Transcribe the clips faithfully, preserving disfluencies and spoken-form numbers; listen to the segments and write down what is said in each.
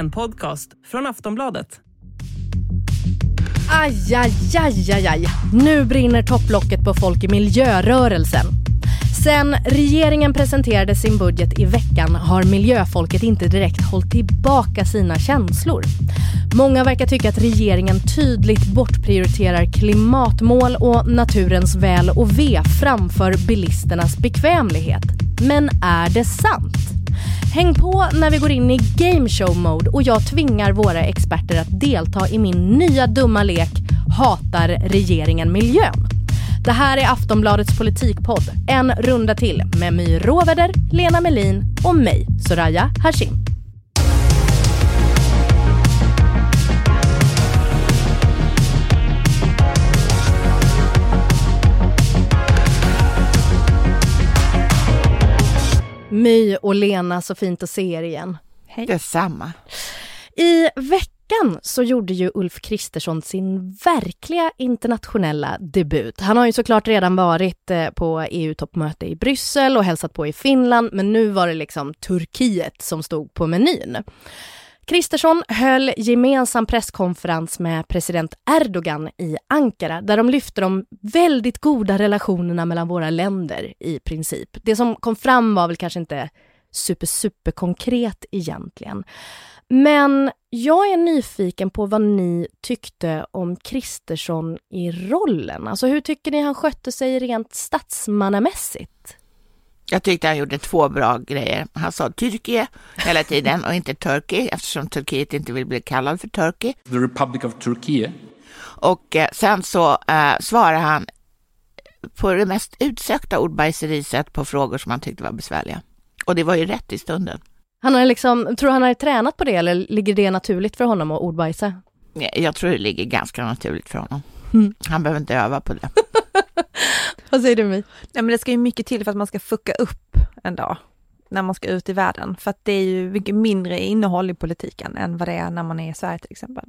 En podcast från Aftonbladet. Aj, aj, aj, aj, aj. Nu brinner topplocket på folk i miljörörelsen. Sen regeringen presenterade sin budget i veckan har miljöfolket inte direkt hållit tillbaka sina känslor. Många verkar tycka att regeringen tydligt bortprioriterar klimatmål och naturens väl och ve framför bilisternas bekvämlighet. Men är det sant? Häng på när vi går in i game show mode och jag tvingar våra experter att delta i min nya dumma lek Hatar regeringen miljön? Det här är Aftonbladets politikpodd. En runda till med My Råväder, Lena Melin och mig, Soraya Hashim. My och Lena, så fint att se er igen. Hej. Detsamma. I veckan så gjorde ju Ulf Kristersson sin verkliga internationella debut. Han har ju såklart redan varit på E U-toppmöte i Bryssel och hälsat på i Finland, men nu var det liksom Turkiet som stod på menyn. Kristersson höll gemensam presskonferens med president Erdogan i Ankara där de lyfte de väldigt goda relationerna mellan våra länder i princip. Det som kom fram var väl kanske inte super super konkret egentligen. Men jag är nyfiken på vad ni tyckte om Kristersson i rollen. Alltså hur tycker ni han skötte sig rent statsmannamässigt? Jag tyckte han gjorde två bra grejer. Han sa Turkiet hela tiden och inte Turkey eftersom Turkiet inte vill bli kallad för Turkey. The Republic of Turkey. Och eh, sen så eh, svarade han på det mest utsökta ordbajseriset på frågor som han tyckte var besvärliga. Och det var ju rätt i stunden. Han har liksom, tror han har tränat på det eller ligger det naturligt för honom att ordbajsa? Jag tror det ligger ganska naturligt för honom. Mm. Han behöver inte öva på det. Vad säger du, My? Nej, men det ska ju mycket till för att man ska fucka upp en dag när man ska ut i världen. För att det är ju mycket mindre innehåll i politiken än vad det är när man är i Sverige till exempel.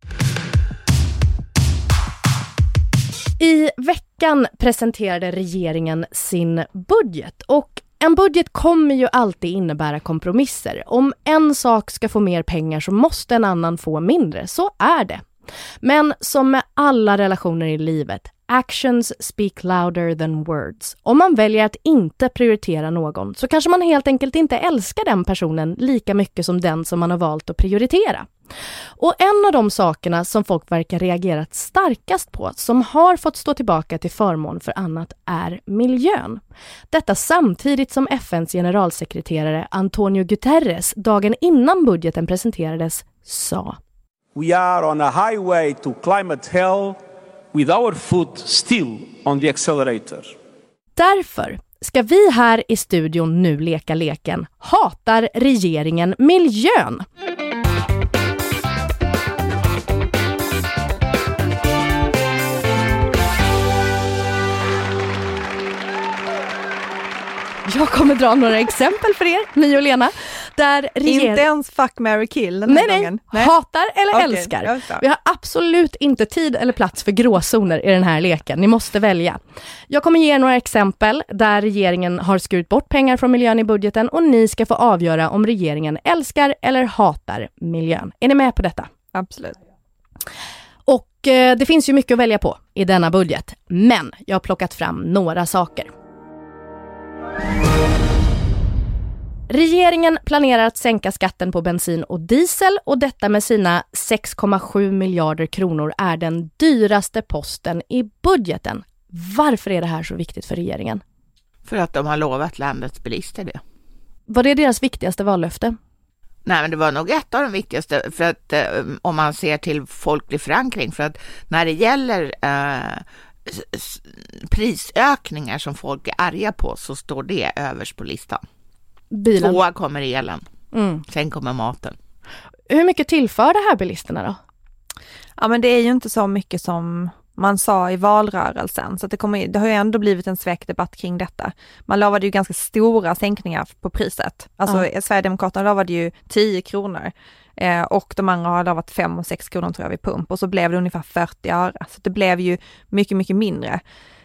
I veckan presenterade regeringen sin budget och en budget kommer ju alltid innebära kompromisser. Om en sak ska få mer pengar så måste en annan få mindre. Så är det. Men som med alla relationer i livet, actions speak louder than words. Om man väljer att inte prioritera någon så kanske man helt enkelt inte älskar den personen lika mycket som den som man har valt att prioritera. Och en av de sakerna som folk verkar reagerat starkast på som har fått stå tillbaka till förmån för annat är miljön. Detta samtidigt som F N:s generalsekreterare Antonio Guterres dagen innan budgeten presenterades sa: We are on a highway to climate hell with our foot still on the accelerator. Därför ska vi här i studion nu leka leken Hatar regeringen miljön? Jag kommer dra några exempel för er, My och Lena. Där regeringen... Inte ens fuck, marry, kill den här nej, nej, gången. Nej, hatar eller okay, älskar. Vi har absolut inte tid eller plats för gråzoner i den här leken. Ni måste välja. Jag kommer ge er några exempel där regeringen har skurit bort pengar från miljön i budgeten och ni ska få avgöra om regeringen älskar eller hatar miljön. Är ni med på detta? Absolut. Och eh, det finns ju mycket att välja på i denna budget. Men jag har plockat fram några saker. Regeringen planerar att sänka skatten på bensin och diesel och detta med sina sex komma sju miljarder kronor är den dyraste posten i budgeten. Varför är det här så viktigt för regeringen? För att de har lovat landets bilister det. Var det deras viktigaste vallöfte? Nej, men det var nog ett av de viktigaste för att eh, om man ser till folklig förankring, för att när det gäller eh, s- prisökningar som folk är arga på så står det överst på listan. Bilen. Tvåa kommer elen, Mm. sen kommer maten. Hur mycket tillför det här bilisterna då? Ja, men det är ju inte så mycket som man sa i valrörelsen. Så att det, kommer, det har ju ändå blivit en sväckdebatt kring detta. Man lovade ju ganska stora sänkningar på priset. Alltså ja. Sverigedemokraterna lovade ju tio kronor. Eh, och de andra har lovat fem och sex kronor tror jag vid pump. Och så blev det ungefär fyrtio öre. Så det blev ju mycket, mycket mindre.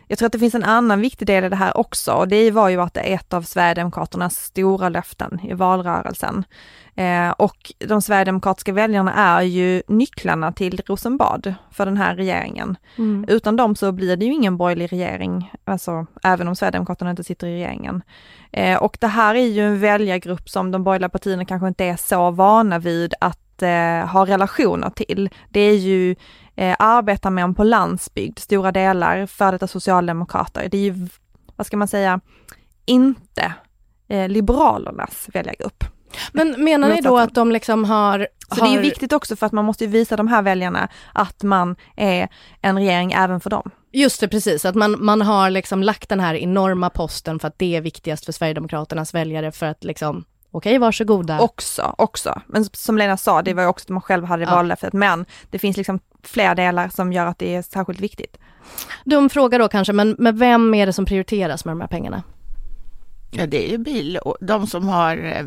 Jag tror att det finns en annan viktig del i det här också, och det var ju att det är ett av Sverigedemokraternas stora löften i valrörelsen. Eh, och de sverigedemokratiska väljarna är ju nycklarna till Rosenbad för den här regeringen. Mm. Utan dem så blir det ju ingen borgerlig regering, alltså även om Sverigedemokraterna inte sitter i regeringen. Eh, och det här är ju en väljargrupp som de borgerliga partierna kanske inte är så vana vid att eh, ha relationer till. Det är ju eh, arbetarmän på landsbygd, stora delar, för detta socialdemokrater. Det är ju, vad ska man säga, inte eh, liberalernas väljargrupp. Men menar ni då att de liksom har... Så har... det är ju viktigt också, för att man måste visa de här väljarna att man är en regering även för dem. Just det, precis. Att man, man har liksom lagt den här enorma posten för att det är viktigast för Sverigedemokraternas väljare, för att liksom, okej, okay, varsågoda. Också, också. Men som Lena sa, det var ju också att man själv hade ja. vallöftet. Men det finns liksom fler delar som gör att det är särskilt viktigt. De frågar då kanske, men, men vem är det som prioriteras med de här pengarna? Ja, det är ju bil. De som har, eh,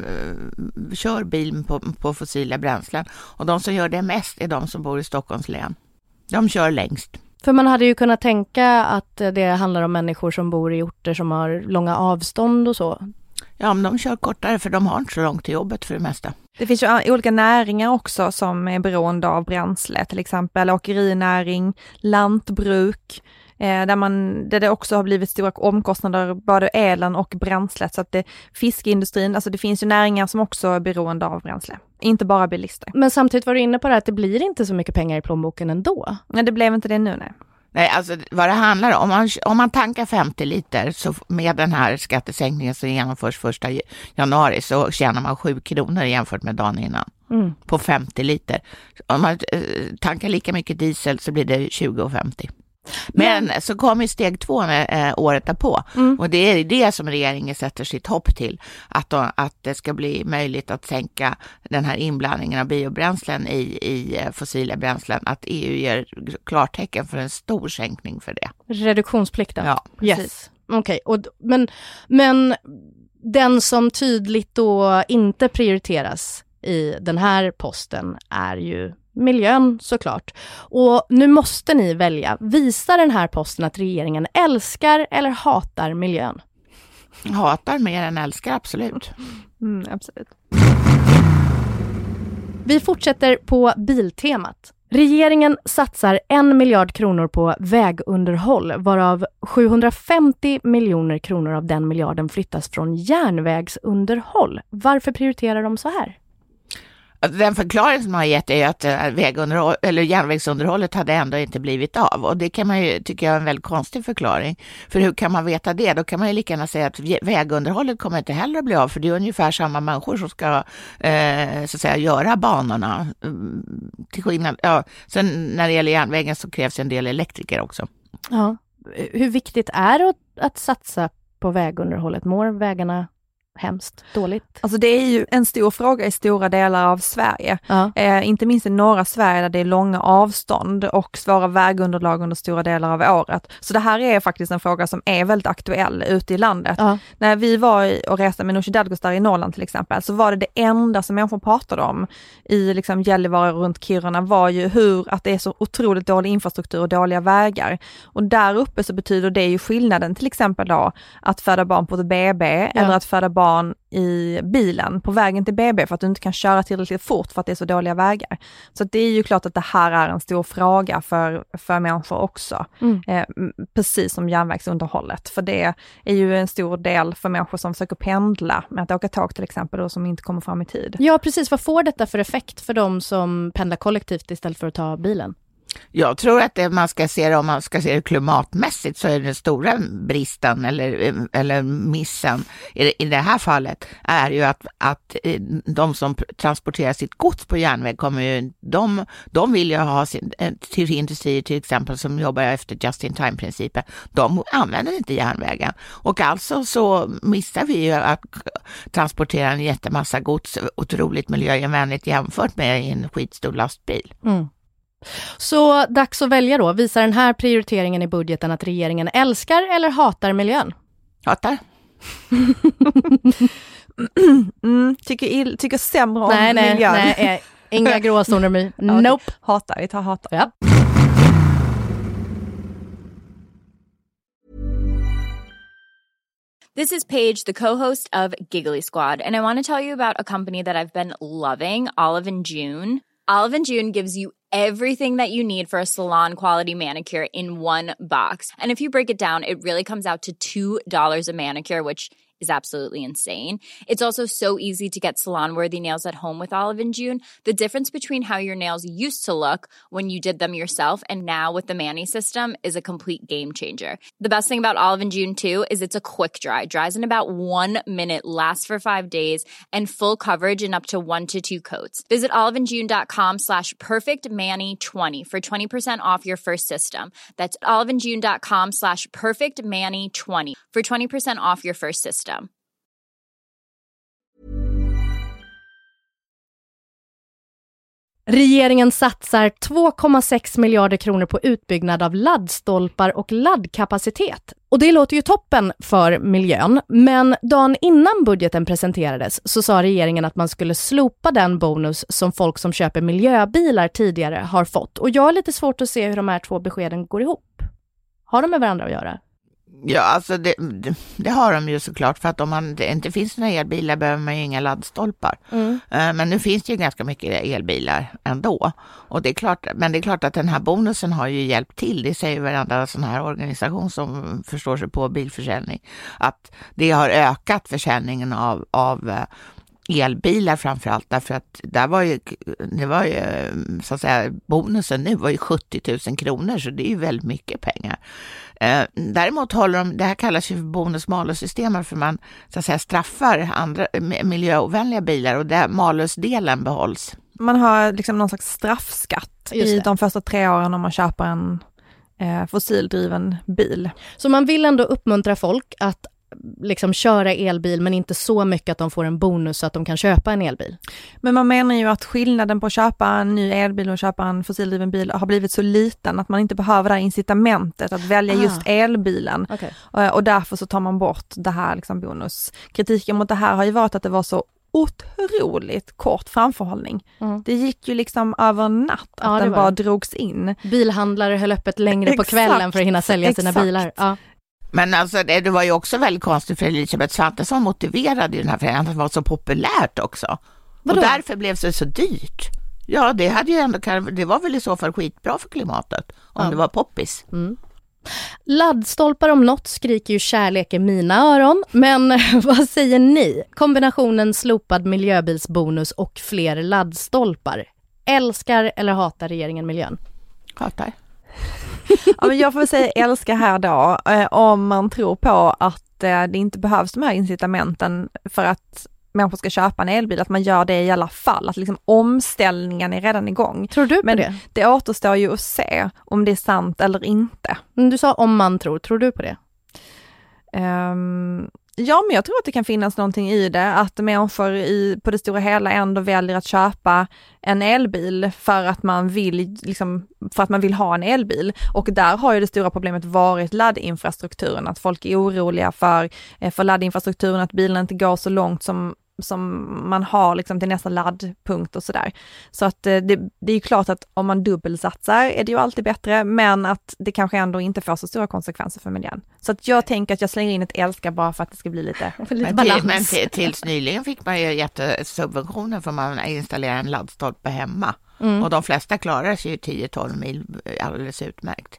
kör bil på, på fossila bränslen. Och de som gör det mest är de som bor i Stockholms län. De kör längst. För man hade ju kunnat tänka att det handlar om människor som bor i orter som har långa avstånd och så. Ja, men de kör kortare, för de har inte så långt till jobbet för det mesta. Det finns ju olika näringar också som är beroende av bränsle, till exempel åkerinäring, lantbruk, eh, där, man, där det också har blivit stora omkostnader, både elen och bränslet. Så att det, fiskeindustrin, alltså det finns ju näringar som också är beroende av bränsle, inte bara bilister. Men samtidigt var du inne på det att det blir inte så mycket pengar i plånboken ändå. Nej, det blev inte det nu, nej. Nej, alltså vad det handlar om, om man, om man tankar femtio liter så med den här skattesänkningen som genomförs första januari, så tjänar man sju kronor jämfört med dagen innan mm. på femtio liter. Om man eh, tankar lika mycket diesel så blir det tjugo femtio. Men mm. så kommer steg två eh, året därpå mm. och det är det som regeringen sätter sitt hopp till, att, då, att det ska bli möjligt att sänka den här inblandningen av biobränslen i, i fossila bränslen, att E U ger klartecken för en stor sänkning för det. Reduktionsplikten? Ja, precis. Yes. Okej, okay. men, men den som tydligt då inte prioriteras i den här posten är ju miljön, såklart. Och nu måste ni välja. Visar den här posten att regeringen älskar eller hatar miljön? Hatar mer än älskar, absolut. Mm, absolut. Vi fortsätter på biltemat. Regeringen satsar en miljard kronor på vägunderhåll, varav sjuhundrafemtio miljoner kronor av den miljarden flyttas från järnvägsunderhåll. Varför prioriterar de så här? Den förklaring som har gett är att vägunderhåll, eller järnvägsunderhållet hade ändå inte blivit av. Och det kan man ju tycka är en väldigt konstig förklaring. För hur kan man veta det? Då kan man ju lika gärna säga att vägunderhållet kommer inte heller att bli av. För det är ungefär samma människor som ska eh, så att säga, göra banorna. Till skillnad, ja, sen när det gäller järnvägen så krävs en del elektriker också. Ja. Hur viktigt är det att, att satsa på vägunderhållet? Mår vägarna hemskt dåligt? Alltså det är ju en stor fråga i stora delar av Sverige. Ja. Eh, inte minst i norra Sverige där det är långa avstånd och svåra vägunderlag under stora delar av året. Så det här är faktiskt en fråga som är väldigt aktuell ute i landet. Ja. När vi var i, och reste med Nooshi Dadgostar i Norrland till exempel, så var det det enda som människor pratade om i liksom Gällivare runt Kiruna var ju hur att det är så otroligt dålig infrastruktur och dåliga vägar. Och där uppe så betyder det ju skillnaden till exempel då att föda barn på ett B B ja. eller att föda barn barn i bilen på vägen till B B för att du inte kan köra tillräckligt fort för att det är så dåliga vägar. Så det är ju klart att det här är en stor fråga för, för människor också. Mm. Eh, precis som järnvägsunderhållet. För det är ju en stor del för människor som försöker pendla med att åka tåg till exempel och som inte kommer fram i tid. Ja, precis. Vad får detta för effekt för de som pendlar kollektivt istället för att ta bilen? Jag tror att det man ska se det, om man ska se det klimatmässigt, så är den stora bristen eller, eller missen i, i det här fallet är ju att, att de som transporterar sitt gods på järnväg kommer ju, de, de vill ju ha sin, till industrier till exempel som jobbar efter just-in-time-principen, de använder inte järnvägen. Och alltså så missar vi ju att transportera en jättemassa gods otroligt miljövänligt jämfört med en skitstor lastbil. Mm. Så dags att välja då. Visar den här prioriteringen i budgeten att regeringen älskar eller hatar miljön? Hatar. mm, tycker, ill, tycker sämre om nej, nej, miljön. Nej, inga gråzoner med. Nope. Hatar, vi tar hatar. Ja. This is Paige, the co-host of Giggly Squad, and I want to tell you about a company that I've been loving, Olive and June. Olive and June gives you everything that you need for a salon-quality manicure in one box. And if you break it down, it really comes out to two dollars a manicure, which is absolutely insane. It's also so easy to get salon-worthy nails at home with Olive and June. The difference between how your nails used to look when you did them yourself and now with the Mani system is a complete game changer. The best thing about Olive and June too is it's a quick dry. Dries in about one minute, lasts for five days, and full coverage in up to one to two coats. Visit oliveandjune.com slash perfectmani20 for twenty percent off your first system. That's oliveandjune.com slash perfectmani20 for twenty percent off your first system. Regeringen satsar två komma sex miljarder kronor på utbyggnad av laddstolpar och laddkapacitet. Och det låter ju toppen för miljön, men dagen innan budgeten presenterades så sa regeringen att man skulle slopa den bonus som folk som köper miljöbilar tidigare har fått. Och jag har lite svårt att se hur de här två beskeden går ihop. Har de med varandra att göra? Ja, alltså det, det, det har de ju såklart, för att om man det inte finns några elbilar behöver man ju inga laddstolpar. Mm. Men nu finns det ju ganska mycket elbilar ändå. Och det är klart, men det är klart att den här bonusen har ju hjälpt till. Det säger varenda sån här organisation som förstår sig på bilförsäljning. Att det har ökat försäljningen av, av elbilar framförallt, därför att där var ju, det var ju så att säga, bonusen nu var ju sjuttio tusen kronor, så det är ju väldigt mycket pengar. Eh, däremot håller de, det här kallas ju för bonus-malus-systemet, för man så att säga straffar andra miljöovänliga bilar och där malusdelen behålls. Man har liksom någon slags straffskatt i de första tre åren om man köper en eh, fossildriven bil. Så man vill ändå uppmuntra folk att liksom köra elbil, men inte så mycket att de får en bonus så att de kan köpa en elbil. Men man menar ju att skillnaden på att köpa en ny elbil och köpa en fossildriven bil har blivit så liten att man inte behöver det här incitamentet att välja ah. just elbilen. Okay. Och, och därför så tar man bort det här liksom bonus. Kritiken mot det här har ju varit att det var så otroligt kort framförhållning. Mm. Det gick ju liksom över natt att ja, den bara drogs in. Bilhandlare höll öppet längre på kvällen för att hinna sälja sina Exakt. bilar. Ja. Men alltså det, det var ju också väldigt konstigt, för Elisabeth Svantesson motiverade ju den här förändringen att det var så populärt också. Vadå? Och därför blev det så dyrt. Ja, det hade ju ändå, det var väl i så fall skitbra för klimatet om ja. det var poppis. Mm. Laddstolpar om något skriker ju kärlek i mina öron, men vad säger ni? Kombinationen slopad miljöbilsbonus och fler laddstolpar. Älskar eller hatar regeringen miljön? Hatar. Ja, men jag får säga älska här då, eh, om man tror på att eh, det inte behövs de här incitamenten för att människor ska köpa en elbil, att man gör det i alla fall, att liksom omställningen är redan igång. Tror du på men det? Det återstår ju att se om det är sant eller inte. Du sa om man tror, tror du på det? Um, ja, men jag tror att det kan finnas någonting i det, att människor i, på det stora hela ändå väljer att köpa en elbil för att man vill liksom, för att man vill ha en elbil. Och där har ju det stora problemet varit laddinfrastrukturen, att folk är oroliga för, för laddinfrastrukturen, att bilen inte går så långt som som man har liksom till nästa laddpunkt och sådär. Så att det, det är ju klart att om man dubbelsatsar är det ju alltid bättre, men att det kanske ändå inte får så stora konsekvenser för miljön. Så att jag tänker att jag slänger in ett älskar bara för att det ska bli lite, lite men balans. Till, men till, tills nyligen fick man ju jättesubventioner för man installerar en laddstolpe hemma. Mm. Och de flesta klarar sig ju tio till tolv mil alldeles utmärkt.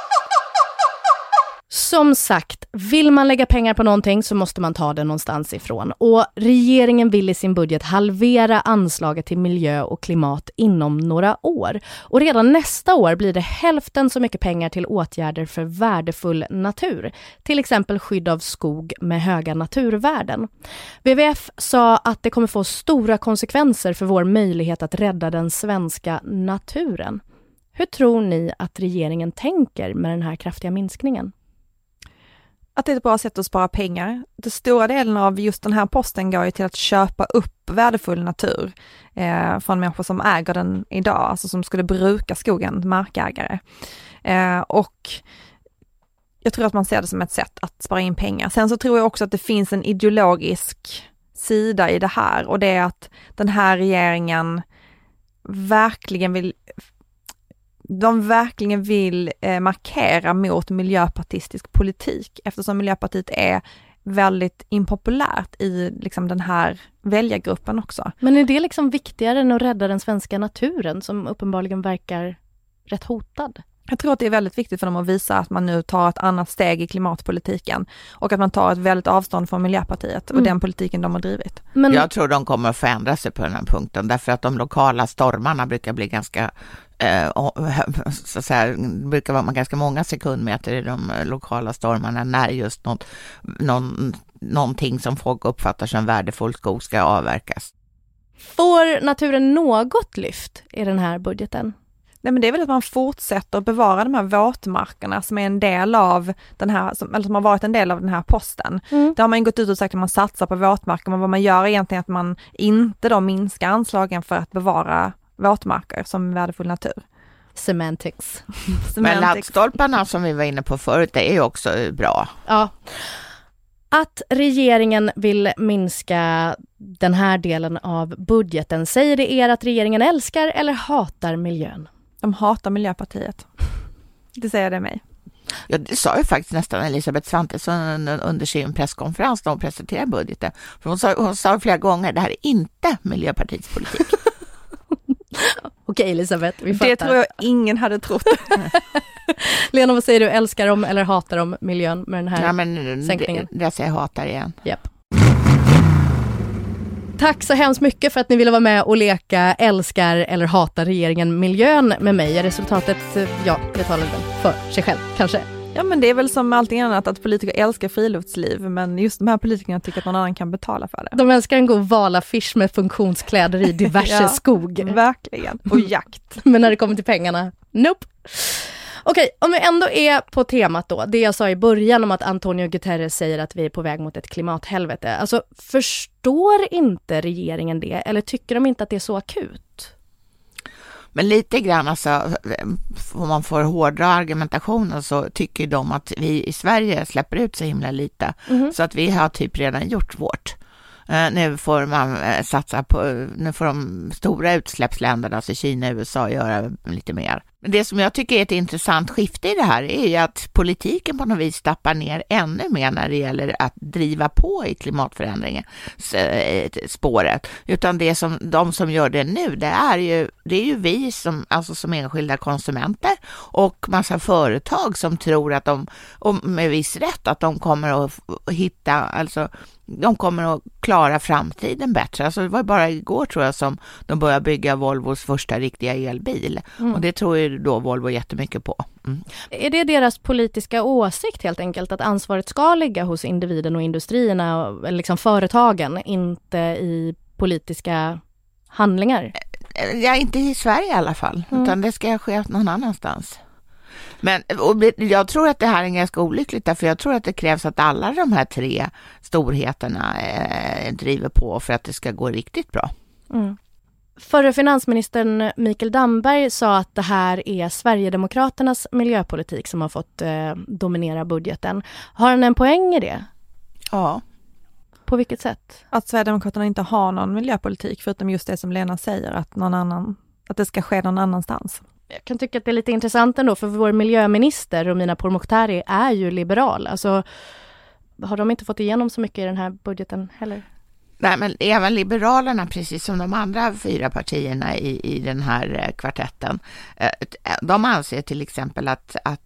Som sagt, vill man lägga pengar på någonting så måste man ta det någonstans ifrån. Och regeringen vill i sin budget halvera anslaget till miljö och klimat inom några år. Och redan nästa år blir det hälften så mycket pengar till åtgärder för värdefull natur. Till exempel skydd av skog med höga naturvärden. W W F sa att det kommer få stora konsekvenser för vår möjlighet att rädda den svenska naturen. Hur tror ni att regeringen tänker med den här kraftiga minskningen? Att det är ett bra sätt att spara pengar. Den stora delen av just den här posten går ju till att köpa upp värdefull natur eh, från människor som äger den idag, alltså som skulle bruka skogen, markägare. Eh, och jag tror att man ser det som ett sätt att spara in pengar. Sen så tror jag också att det finns en ideologisk sida i det här, och det är att den här regeringen verkligen vill de verkligen vill eh, markera mot miljöpartistisk politik, eftersom Miljöpartiet är väldigt impopulärt i liksom den här väljargruppen också. Men är det liksom viktigare än att rädda den svenska naturen som uppenbarligen verkar rätt hotad? Jag tror att det är väldigt viktigt för dem att visa att man nu tar ett annat steg i klimatpolitiken och att man tar ett väldigt avstånd från Miljöpartiet och mm. den politiken de har drivit. Men... Jag tror de kommer att förändra sig på den här punkten därför att de lokala stormarna brukar bli ganska eh, så att säga, brukar vara ganska många sekundmeter i de lokala stormarna när just något, någon, någonting som folk uppfattar som värdefull skog ska avverkas. Får naturen något lyft i den här budgeten? Nej, men det är väl att man fortsätter att bevara de här våtmarkerna som är en del av den här, som, eller som har varit en del av den här posten. Mm. Där har man gått ut och sagt att man satsar på våtmarker, men vad man gör är egentligen att man inte då minskar anslagen för att bevara våtmarker som värdefull natur. Semantics. Semantics. Men laddstolparna som vi var inne på förut, det är ju också bra. Ja. Att regeringen vill minska den här delen av budgeten, säger det er att regeringen älskar eller hatar miljön? De hatar Miljöpartiet. Det säger det mig. Ja, det sa ju faktiskt nästan Elisabeth Svantesson under sin presskonferens när hon presenterade budgeten. För hon sa, hon sa flera gånger, det här är inte Miljöpartiets politik. Okej Elisabeth, vi fattar. Det tror jag ingen hade trott. Lena, vad säger du? Älskar de eller hatar de miljön med den här ja, men sänkningen? Det, det säger jag hatar igen. Yep. Tack så hemskt mycket för att ni ville vara med och leka älskar eller hatar regeringen miljön med mig. Resultatet, ja, det talar väl för sig själv, kanske. Ja, men det är väl som allting annat att politiker älskar friluftsliv, men just de här politikerna tycker att någon annan kan betala för det. De älskar en god valaffisch med funktionskläder i diverse ja, skog. Verkligen. Och jakt. Men när det kommer till pengarna, nope. Okej, om vi ändå är på temat då, det jag sa i början om att Antonio Guterres säger att vi är på väg mot ett klimathelvete. Alltså, förstår inte regeringen det, eller tycker de inte att det är så akut? Men lite grann, alltså, om man får hårdra argumentationen så tycker de att vi i Sverige släpper ut så himla lite. Mm-hmm. Så att vi har typ redan gjort vårt. Uh, nu får man uh, satsa på, nu får de stora utsläppsländerna, alltså Kina och U S A, göra lite mer. Men det som jag tycker är ett intressant skifte i det här är ju att politiken på något vis tappar ner ännu mer när det gäller att driva på i klimatförändringen spåret. Utan det som, de som gör det nu, det är ju, det är ju vi som, alltså som enskilda konsumenter och massa företag som tror att de, och med viss rätt, att de kommer att hitta, alltså de kommer att klara framtiden bättre. Alltså det var bara igår tror jag som de började bygga Volvos första riktiga elbil. Mm. Och det tror ju då Volvo jättemycket på. Mm. Är det deras politiska åsikt helt enkelt att ansvaret ska ligga hos individen och industrierna, eller liksom företagen, inte i politiska handlingar? Ja, inte i Sverige i alla fall. Mm. Utan det ska ske någon annanstans. Men och jag tror att det här är ganska olyckligt, därför jag tror att det krävs att alla de här tre storheterna eh, driver på för att det ska gå riktigt bra. Mm. Förre finansministern Mikael Damberg sa att det här är Sverigedemokraternas miljöpolitik som har fått eh, dominera budgeten. Har han en poäng i det? Ja. På vilket sätt? Att Sverigedemokraterna inte har någon miljöpolitik förutom just det som Lena säger, att, någon annan, att det ska ske någon annanstans. Jag kan tycka att det är lite intressant ändå, för vår miljöminister Romina Pourmokhtari är ju liberal. Alltså, har de inte fått igenom så mycket i den här budgeten heller? Nej, men även Liberalerna, precis som de andra fyra partierna i, i den här kvartetten, de anser till exempel att, att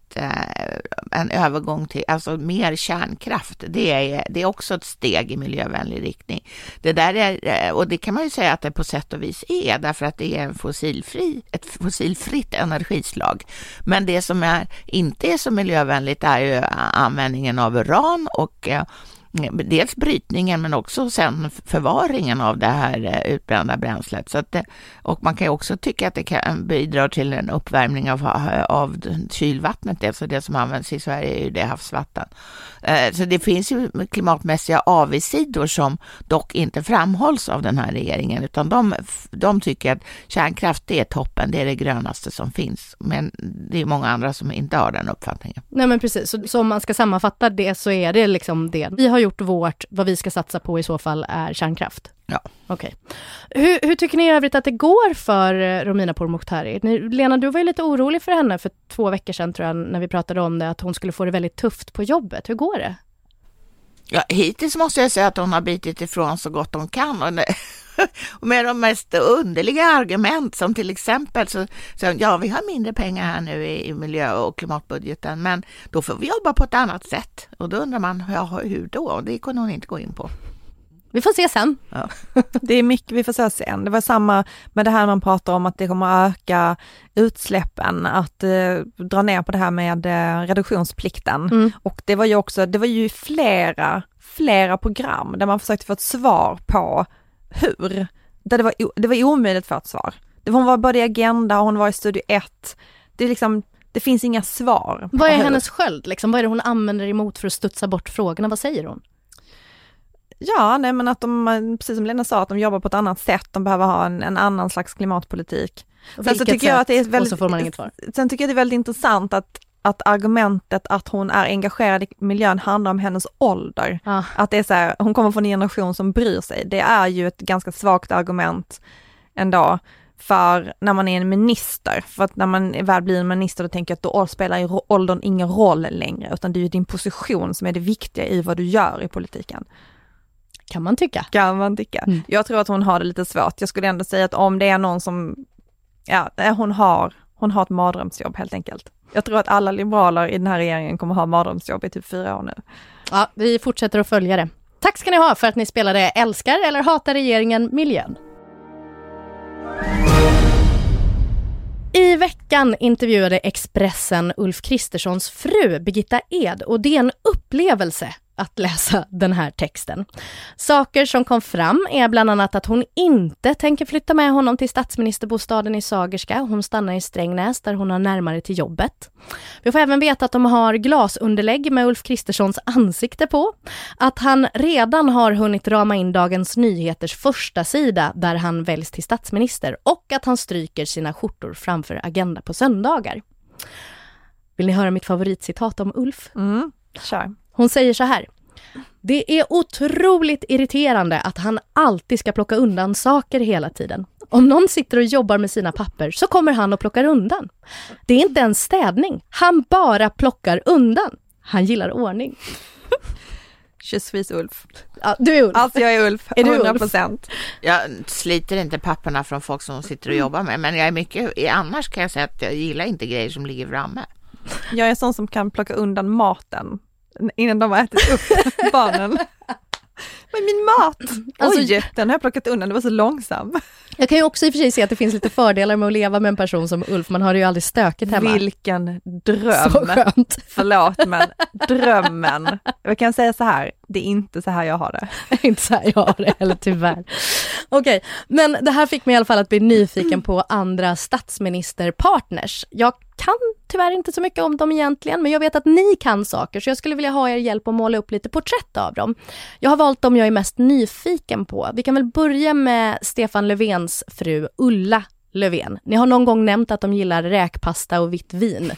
en övergång till alltså mer kärnkraft, det är, det är också ett steg i miljövänlig riktning. Det där är, och det kan man ju säga att det på sätt och vis är, därför att det är en fossilfri, ett fossilfritt energislag. Men det som är, inte är så miljövänligt är ju användningen av uran och dels brytningen men också sen förvaringen av det här utbrända bränslet. Så att det, och man kan ju också tycka att det kan bidra till en uppvärmning av, av kylvattnet. Alltså det som används i Sverige är ju det havsvatten. Så det finns ju klimatmässiga avigsidor som dock inte framhålls av den här regeringen, utan de, de tycker att kärnkraft är toppen, det är det grönaste som finns. Men det är många andra som inte har den uppfattningen. Nej, men precis, så, så om man ska sammanfatta det så är det liksom det. Vi har gjort vårt, vad vi ska satsa på i så fall är kärnkraft. Ja. Okej. Okay. Hur, hur tycker ni i övrigt att det går för Romina Pourmokhtari? Ni, Lena, du var ju lite orolig för henne för två veckor sedan tror jag, när vi pratade om det, att hon skulle få det väldigt tufft på jobbet. Hur går det? Ja, hittills måste jag säga att hon har bitit ifrån så gott hon kan. Och, det, och med de mest underliga argument som till exempel så, så ja, vi har mindre pengar här nu i, i miljö- och klimatbudgeten, men då får vi jobba på ett annat sätt. Och då undrar man, ja, hur då? Det kunde hon inte gå in på. Vi får se sen. Ja. Det är mycket vi får se sen. Det var samma med det här man pratar om att det kommer att öka utsläppen, att eh, dra ner på det här med eh, reduktionsplikten. Mm. Och det var ju också, det var ju flera, flera program där man försökte få ett svar på hur. Där det var, det var omöjligt för ett svar. Det, hon var både i Agenda och hon var i Studio ett. Det är liksom, det finns inga svar. Vad är hur. hennes sköld? Liksom? Vad är det hon använder emot för att studsa bort frågorna? Vad säger hon? Ja, nej, men att de, precis som Lena sa, att de jobbar på ett annat sätt. De behöver ha en, en annan slags klimatpolitik. Sen så tycker jag att det är väldigt, och så får man inget svar. Sen tycker jag det är väldigt intressant att, att argumentet att hon är engagerad i miljön handlar om hennes ålder. Ah. Att det är så här, hon kommer från en generation som bryr sig. Det är ju ett ganska svagt argument ändå för när man är en minister. För att när man väl blir en minister då tänker jag att då spelar ju åldern ingen roll längre. Utan det är ju din position som är det viktiga i vad du gör i politiken. Kan man tycka. Kan man tycka. Mm. Jag tror att hon har det lite svårt. Jag skulle ändå säga att om det är någon som, ja, hon har, hon har ett mardrömsjobb helt enkelt. Jag tror att alla liberaler i den här regeringen kommer ha mardrömsjobb i typ fyra år nu. Ja, vi fortsätter att följa det. Tack ska ni ha för att ni spelade Älskar eller hatar regeringen miljön. I veckan intervjuade Expressen Ulf Kristerssons fru Birgitta Ed och det är en upplevelse att läsa den här texten. Saker som kom fram är bland annat att hon inte tänker flytta med honom till statsministerbostaden i Sagerska. Hon stannar i Strängnäs där hon har närmare till jobbet. Vi får även veta att de har glasunderlägg med Ulf Kristerssons ansikte på. Att han redan har hunnit rama in Dagens Nyheters första sida där han väljs till statsminister och att han stryker sina skjortor framför Agenda på söndagar. Vill ni höra mitt favoritcitat om Ulf? Mm, kör. Hon säger så här: det är otroligt irriterande att han alltid ska plocka undan saker hela tiden. Om någon sitter och jobbar med sina papper så kommer han och plockar undan. Det är inte en städning. Han bara plockar undan. Han gillar ordning. Kyssvis Ulf. Ja, du är Ulf. Alltså jag är Ulf. Är du hundra procent. Ulf? Jag sliter inte papperna från folk som sitter och jobbar med. Men jag är mycket, annars kan jag säga att jag gillar inte grejer som ligger framme. Jag är sån som kan plocka undan maten innan de har ätit upp barnen. Men min mat! Alltså, oj, den har jag plockat undan, det var så långsam. Jag kan ju också i och för sig se att det finns lite fördelar med att leva med en person som Ulf. Man har det ju aldrig stökigt hemma. Vilken dröm! Så skönt. Förlåt, men drömmen. Jag kan säga så här, det är inte så här jag har det. Inte så här jag har det, eller tyvärr. Okej, okay, men det här fick mig i alla fall att bli nyfiken på andra statsministerpartners. Jag kan tyvärr inte så mycket om dem egentligen, men jag vet att ni kan saker så jag skulle vilja ha er hjälp att måla upp lite porträtt av dem. Jag har valt dem jag är mest nyfiken på. Vi kan väl börja med Stefan Löfvens fru Ulla Löfven. Ni har någon gång nämnt att de gillar räkpasta och vitt vin.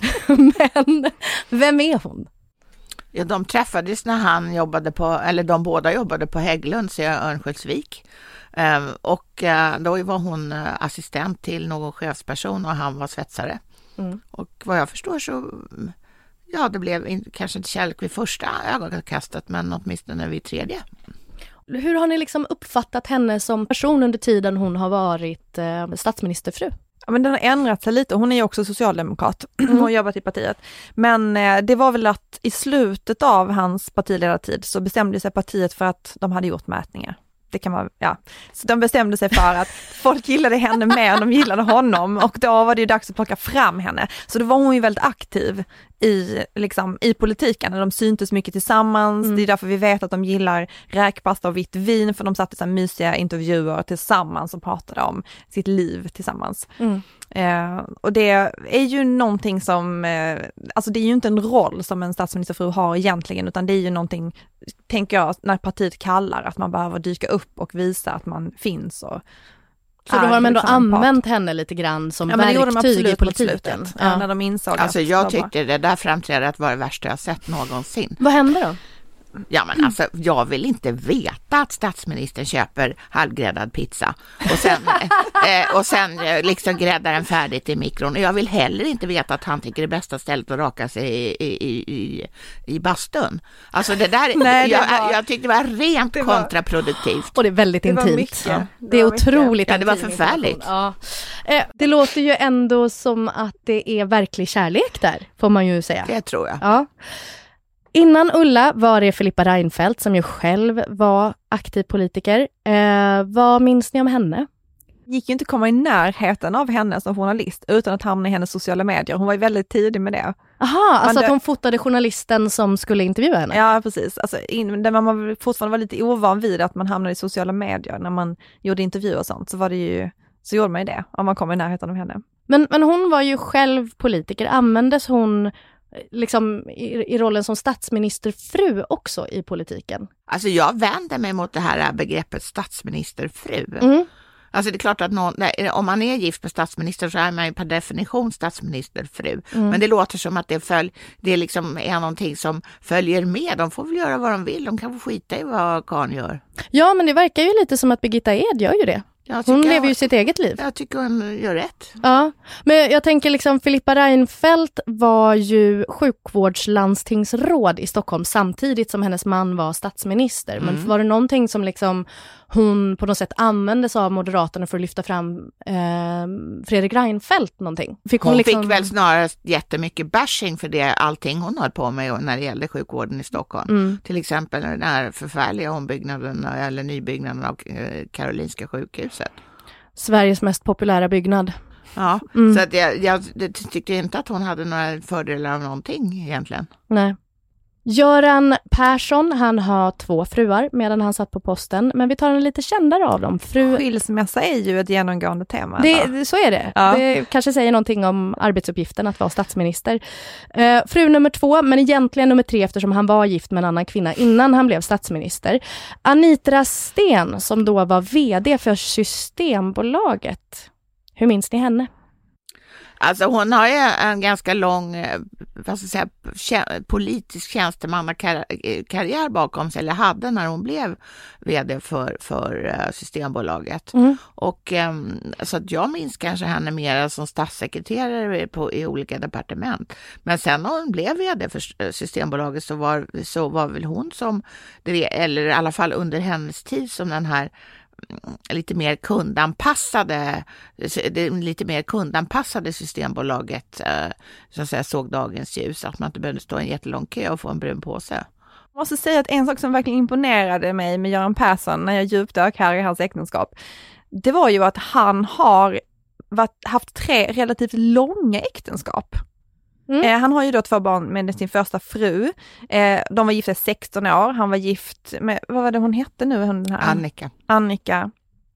Men vem är hon? Ja, de träffades när han jobbade på, eller de båda jobbade på Hägglunds i Örnsköldsvik. Um, och uh, då var hon uh, assistent till någon chefsperson och han var svetsare. Mm. Och vad jag förstår så, ja, det blev in, kanske inte kärlek vid första ögonkastet, men åtminstone vid tredje. Hur har ni liksom uppfattat henne som person under tiden hon har varit eh, statsministerfru? Ja, men den har ändrat sig lite. Hon är ju också socialdemokrat och har jobbat i partiet. Men eh, det var väl att i slutet av hans partiledartid så bestämde sig partiet för att de hade gjort mätningar. Det kan man, ja. Så de bestämde sig för att folk gillade henne mer än de gillade honom och då var det ju dags att plocka fram henne. Så då var hon ju väldigt aktiv i, liksom, i politiken. De syntes mycket tillsammans. Mm. Det är därför vi vet att de gillar räkpasta och vitt vin, för de satt i så här mysiga intervjuer tillsammans och pratade om sitt liv tillsammans. Mm. Eh, och det är ju någonting som, eh, alltså det är ju inte en roll som en statsministerfru har egentligen, utan det är ju någonting, tänker jag, när partiet kallar att man behöver dyka upp och visa att man finns. Och så då har de ändå använt henne lite grann som ja, verktyg i politiken. Ja. Ja, när de insåg alltså att jag tyckte det där framträdandet var det värsta jag sett någonsin. Vad hände då? Ja, men alltså, jag vill inte veta att statsministern köper halvgräddad pizza och sen, eh, och sen eh, liksom gräddar den färdigt i mikron. Jag vill heller inte veta att han tycker det bästa stället att raka sig i, i, i, i bastun. Alltså det där, Nej, det jag, var, jag tyckte det var rent det var, kontraproduktivt. Och det är väldigt det intimt. var mycket. Ja. Det, det är var otroligt mycket. Ja, det var intim förfärligt. Ja. Eh, det låter ju ändå som att det är verklig kärlek där, får man ju säga. Det tror jag. Ja. Innan Ulla var det Filippa Reinfeldt som ju själv var aktiv politiker. Eh, vad minns ni om henne? Gick ju inte komma i närheten av henne som journalist utan att hamna i hennes sociala medier. Hon var ju väldigt tidig med det. Aha, alltså det, att hon fotade journalisten som skulle intervjua henne? Ja, precis. Alltså, in, där man fortfarande var lite ovan vid att man hamnade i sociala medier när man gjorde intervjuer och sånt, så var det ju, så gjorde man ju det om man kom i närheten av henne. Men, men hon var ju själv politiker. Användes hon liksom i, i rollen som statsministerfru också i politiken? Alltså jag vänder mig mot det här begreppet statsministerfru. Mm. Alltså det är klart att någon, om man är gift med statsminister så är man ju per definition statsministerfru. Mm. Men det låter som att det, följ, det liksom är någonting som följer med. De får väl göra vad de vill. De kan få skita i vad Karl gör. Ja, men det verkar ju lite som att Birgitta Ed gör ju det. Hon lever ju jag, sitt eget liv. Jag tycker hon gör rätt. Ja, men jag tänker liksom Filippa Reinfeldt var ju sjukvårdslandstingsråd i Stockholm samtidigt som hennes man var statsminister. Men Mm. var det någonting som liksom hon på något sätt använde sig av Moderaterna för att lyfta fram eh, Fredrik Reinfeldt någonting? Fick hon hon liksom... fick väl snarare jättemycket bashing för det allting hon höll på med när det gällde sjukvården i Stockholm. Mm. Till exempel den här förfärliga ombyggnaden eller nybyggnaden av Karolinska sjukhuset. Sveriges mest populära byggnad. Ja, Mm. så att jag, jag tyckte inte att hon hade några fördelar av någonting egentligen. Nej. Göran Persson, han har två fruar medan han satt på posten. Men vi tar en lite kändare av dem. Fru... Skilsmässa är ju ett genomgående tema. Det, så är det. Ja. Det kanske säger någonting om arbetsuppgiften att vara statsminister. Uh, fru nummer två, men egentligen nummer tre eftersom han var gift med en annan kvinna innan han blev statsminister. Anitra Sten som då var vd för Systembolaget. Hur minns ni henne? Alltså hon har ju en ganska lång vad ska jag säga, politisk tjänstemannakarriär bakom sig, eller hade när hon blev vd för, för Systembolaget. Mm. Och så att jag minns kanske henne mer som statssekreterare på, i olika departement. Men sen när hon blev vd för Systembolaget så var, så var väl hon som, eller i alla fall under hennes tid som den här lite mer kundanpassade det lite mer kundanpassade Systembolaget så att säga såg dagens ljus, att man inte behövde stå i en jättelång kö och få en brun påse. Jag måste säga att en sak som verkligen imponerade mig med Göran Persson när jag djupdök här i hans äktenskap, det var ju att han har varit, haft tre relativt långa äktenskap. Mm. Eh, han har ju då två barn med sin första fru. Eh, de var gifta i sexton år. Han var gift med, vad var det hon hette nu? Den här, Annika. Annika.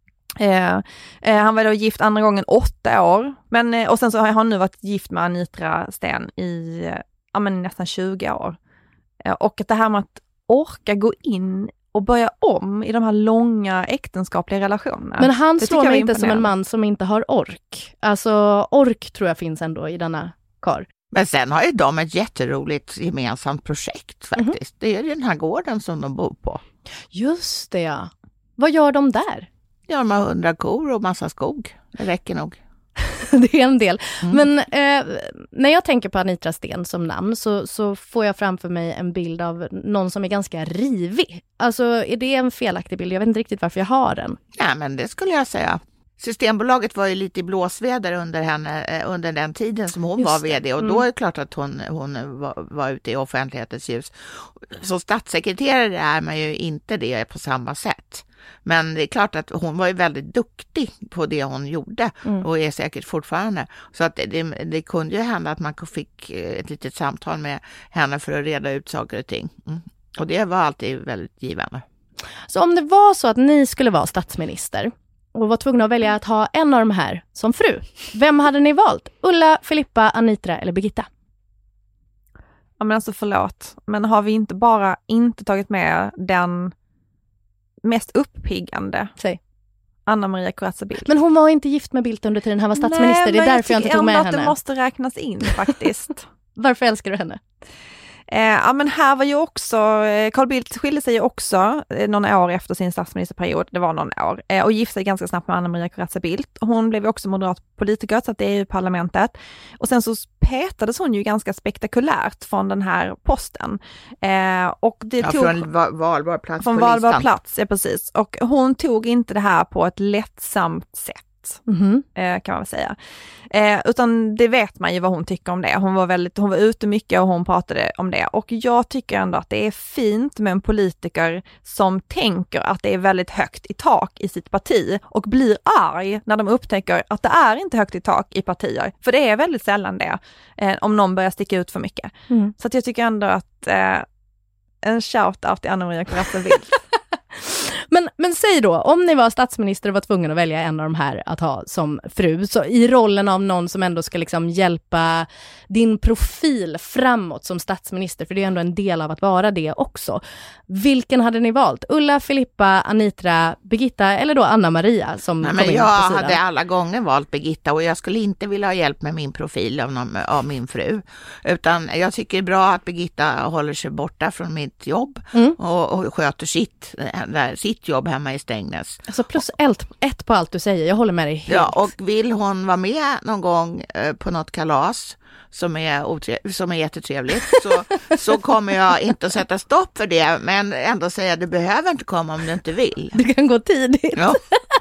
Eh, eh, han var då gift andra gången åtta år. Men, eh, och sen så har han nu varit gift med Anitra Sten i eh, ja, men nästan tjugo år. Eh, och att det här med att orka gå in och börja om i de här långa äktenskapliga relationerna. Men han slår mig inte som en man som inte har ork. Alltså ork tror jag finns ändå i denna kar. Men sen har ju de ett jätteroligt gemensamt projekt faktiskt. Mm-hmm. Det är ju den här gården som de bor på. Just det, ja. Vad gör de där? Ja, de har hundra kor och massa skog. Det räcker nog. Det är en del. Mm. Men eh, när jag tänker på Anitra Sten som namn så, så får jag framför mig en bild av någon som är ganska rivig. Alltså är det en felaktig bild? Jag vet inte riktigt varför jag har den. Ja, men det skulle jag säga. Systembolaget var ju lite i blåsväder under henne under den tiden som hon Just var vd, och mm. då är det klart att hon, hon var, var ute i offentlighetens ljus. Så statssekreterare är man ju inte det på samma sätt. Men det är klart att hon var ju väldigt duktig på det hon gjorde mm. och är säkert fortfarande. Så att det, det kunde ju hända att man fick ett litet samtal med henne för att reda ut saker och ting. Mm. Och det var alltid väldigt givande. Så om det var så att ni skulle vara statsminister och var tvungna att välja att ha en av de här som fru, vem hade ni valt? Ulla, Filippa, Anitra eller Birgitta? Ja, men alltså förlåt. Men har vi inte bara inte tagit med den mest uppiggande? Säg. Anna-Maria Corazza Bildt. Men hon var inte gift med Bildt under tiden han var statsminister. Nej, det är därför jag, jag inte tog med henne. Det måste räknas in faktiskt. Varför älskar du henne? Eh, ja men här var ju också, eh, Carl Bildt skilde sig ju också eh, några år efter sin statsministerperiod, det var någon år, eh, och gifte sig ganska snabbt med Anna Maria Corazza Bildt. Hon blev ju också moderat politiker, så att det är ju parlamentet. Och sen så petades hon ju ganska spektakulärt från den här posten. Eh, och det ja, tog, från va- valbar plats från på valbar listan. plats, ja precis. Och hon tog inte det här på ett lättsamt sätt. Mm-hmm. Eh, kan man väl säga. Eh, utan det vet man ju vad hon tycker om det. Hon var väldigt, hon var ute mycket och hon pratade om det. Och jag tycker ändå att det är fint med en politiker som tänker att det är väldigt högt i tak i sitt parti och blir arg när de upptäcker att det är inte högt i tak i partier. För det är väldigt sällan det, eh, om någon börjar sticka ut för mycket. Mm. Så att jag tycker ändå att eh, en shout-out till Anna Maria Corazza Bildt. Men, men säg då, om ni var statsminister och var tvungen att välja en av de här att ha som fru, så i rollen av någon som ändå ska liksom hjälpa din profil framåt som statsminister, för det är ändå en del av att vara det också. Vilken hade ni valt? Ulla, Filippa, Anitra, Birgitta eller då Anna Maria som Nej, kom men in jag på sidan? hade alla gånger valt Birgitta och jag skulle inte vilja ha hjälp med min profil av, någon, av min fru. Utan jag tycker det är bra att Birgitta håller sig borta från mitt jobb Mm. och, och sköter sitt, där, sitt jobb hemma i Strängnäs. Alltså plus ett, ett på allt du säger, jag håller med dig helt. Ja, och vill hon vara med någon gång eh, på något kalas som är, otre- som är jättetrevligt så, så kommer jag inte att sätta stopp för det, men ändå säga du behöver inte komma om du inte vill. Du kan gå tidigt. Ja.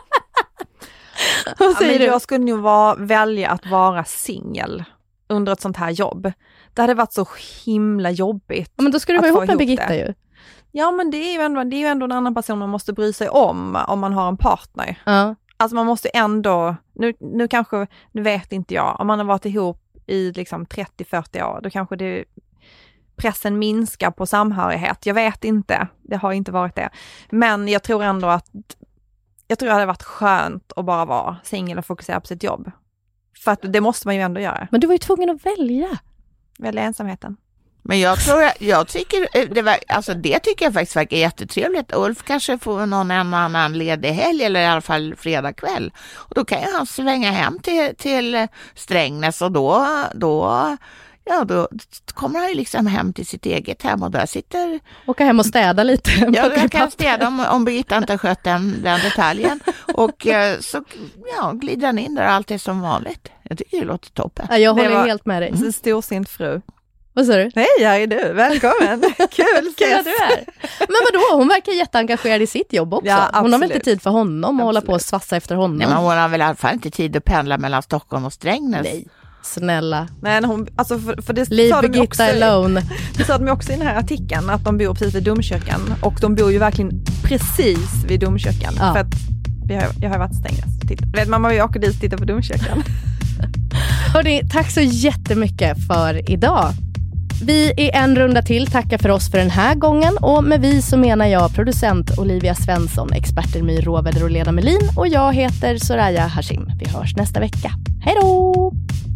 Vad Ja, säger men du? jag skulle nog vara, välja att vara singel under ett sånt här jobb. Det hade varit så himla jobbigt. Ja, men då ska du att vara få ihop med ihop Birgitta det. ju. Ja, men det är ju ändå, det är ju ändå en annan person man måste bry sig om om man har en partner. Ja. Alltså man måste ändå, nu, nu kanske, nu vet inte jag, om man har varit ihop i liksom trettio till fyrtio år, då kanske det, pressen minskar på samhörighet. Jag vet inte, det har inte varit det. Men jag tror ändå att, jag tror det hade varit skönt att bara vara singel och fokusera på sitt jobb. För att det måste man ju ändå göra. Men du var ju tvungen att välja. Välja ensamheten. Men jag tror, jag, jag tycker, det, var, alltså det tycker jag faktiskt verkar jättetrevligt. Ulf kanske får någon en annan ledig helg eller i alla fall fredag kväll. Och då kan ju han svänga hem till, till Strängnäs och då, då, ja, då kommer han ju liksom hem till sitt eget hem och där sitter... Åka hem och städa lite. Ja, jag kan städa om, om Birgitta inte har skött den, den detaljen. Och så ja, glider han in där och allt är som vanligt. Jag tycker det låter toppen. Ja, jag håller var- helt med dig. En storsint fru. Vad sa du? Hej, här är du. Välkommen. Kul, Kul att du är. Men vadå, hon verkar jätteengagerad i sitt jobb också. Ja, hon har väl absolut. inte tid för honom och hålla på och Absolut. svassa efter honom. Nej, men hon har väl i alla fall inte tid att pendla mellan Stockholm och Strängnäs. Nej, snälla. Men hon, alltså för, för det Leave sa de ju Birgitta också, alone. det sa de ju också i den här artikeln att de bor precis vid domkyrkan och de bor ju verkligen precis vid domkyrkan. Ja. För att vi har, jag har ju varit i Strängnäs. Titta. Vet man vad vi åker dit och tittar på domkyrkan? Hörrni, tack så jättemycket för idag. Vi i En runda till tackar för oss för den här gången och med vi så menar jag producent Olivia Svensson, experter My Råväder och Lena Melin och jag heter Soraya Hashim. Vi hörs nästa vecka. Hej då!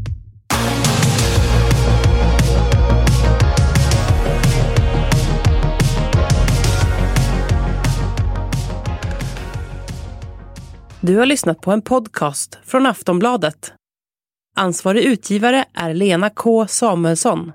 Du har lyssnat på en podcast från Aftonbladet. Ansvarig utgivare är Lena K. Samuelsson.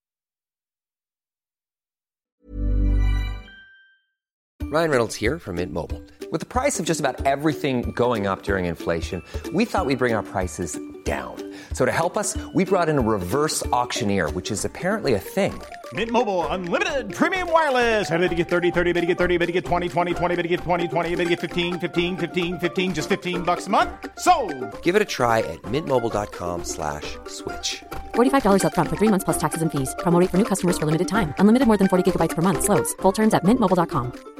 Ryan Reynolds here from Mint Mobile. With the price of just about everything going up during inflation, we thought we'd bring our prices down. So to help us, we brought in a reverse auctioneer, which is apparently a thing. Mint Mobile Unlimited Premium Wireless. How to get thirty, thirty, bit to get thirty, bit to get twenty, twenty, twenty, bit to get twenty, twenty, bit to get fifteen, fifteen, fifteen, fifteen, just fifteen bucks a month? Sold! Give it a try at mintmobile.com slash switch. forty-five dollars up front for three months plus taxes and fees. Promo rate for new customers for limited time. Unlimited more than forty gigabytes per month slows. Full terms at mint mobile dot com.